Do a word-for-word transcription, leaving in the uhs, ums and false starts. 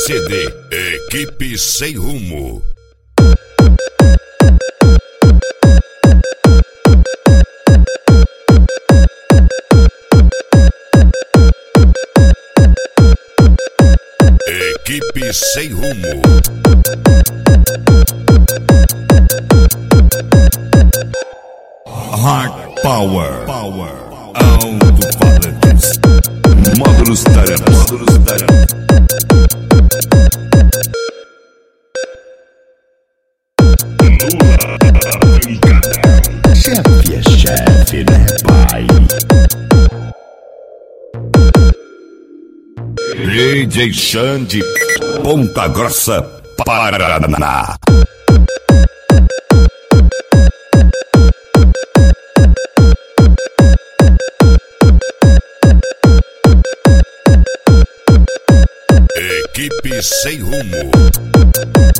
C D Equipe Sem Rumo. Equipe Sem Rumo. Hard Power, Power, alto-falantes, módulos tarefa, módulos tarefa. Lula, brincada. Chefe é chefe, né, pai? D J Xande, Ponta Grossa, Paraná. Equipe Sem Rumo.